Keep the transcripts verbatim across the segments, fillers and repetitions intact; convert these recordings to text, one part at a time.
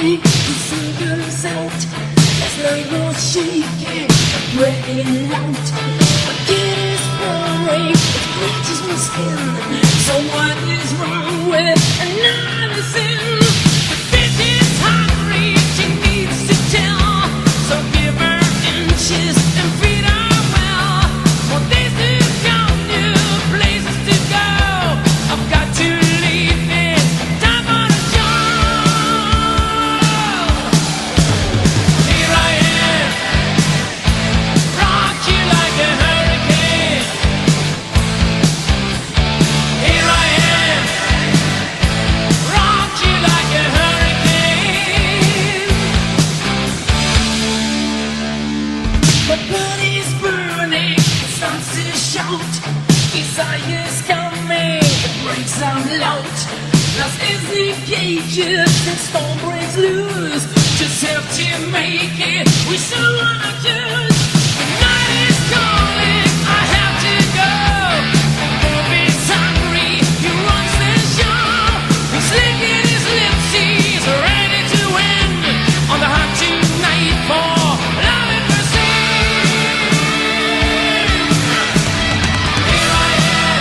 morning, the sun comes out. Last night was shaking, breaking out. My kid is pouring, it bleaches my skin. So what is wrong with another sin? The bitch is hungry, she needs to tell. So give her inches and feed her well. More days to come, new places to go. I've got to leave this time for the job. Here I am, rock you like a hurricane. Here I am, rock you like a hurricane. My body's burning, it starts to shout. Desire's coming, it breaks out loud. Lost is the cages, and storm breaks loose. Just have to make it, we still wanna choose. The night is calling, I have to go. The movie's hungry, he runs the show. He's licking his lips, he's ready to win. On the hunt tonight for love and mercy. Here I am,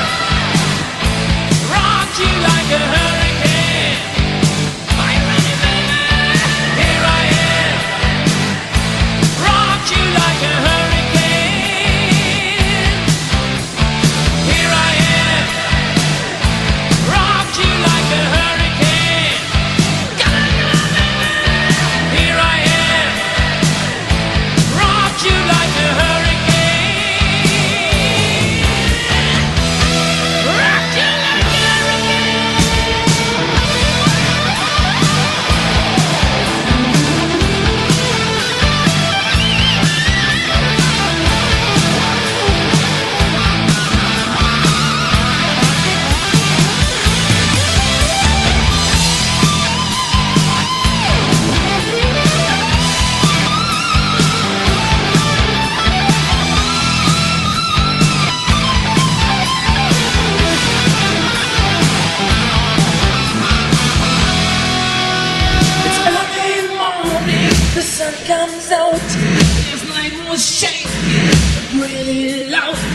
rock you like a hurricane. Are you ready, baby? Here I am, rock you like a hurricane. Here I am, rock you like a hurricane. Come on, come on, baby. Here I am, rock you like a hurricane. Rock you like a hurricane. It's early morning, the sun comes out. This night was shaking, really loud.